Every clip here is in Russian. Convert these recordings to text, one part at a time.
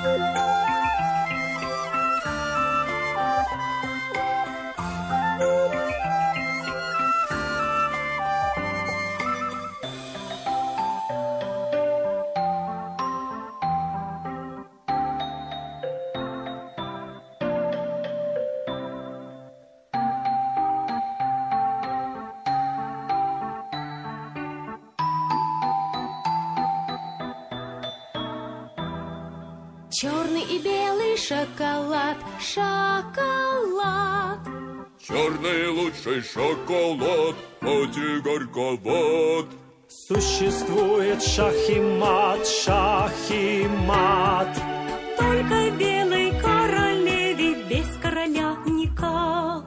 Черный и белый шоколад, шоколад. Черный лучший шоколад, хоть и горьковат. Существует шах и мат, шах и мат. Только белой королеве без короля никак.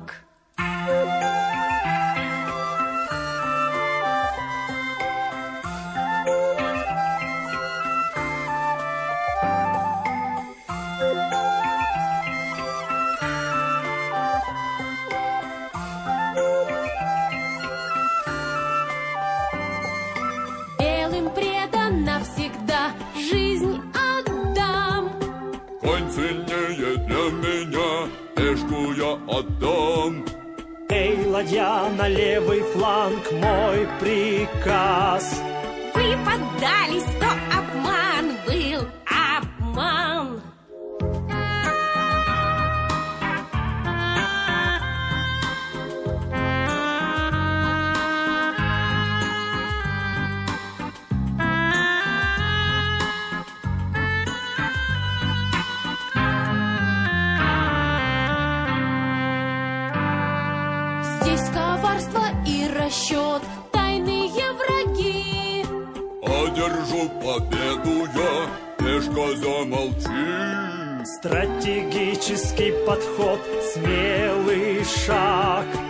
Белым предан навсегда, жизнь отдам. Конь сильнее для меня, пешку я отдам. Эй, ладья, на левый фланг, мой приказ. Вы поддались, то обман был, обман. Здесь коварство и расчет, тайные враги. Одержу победу я, пешка замолчи. Стратегический подход, смелый шаг.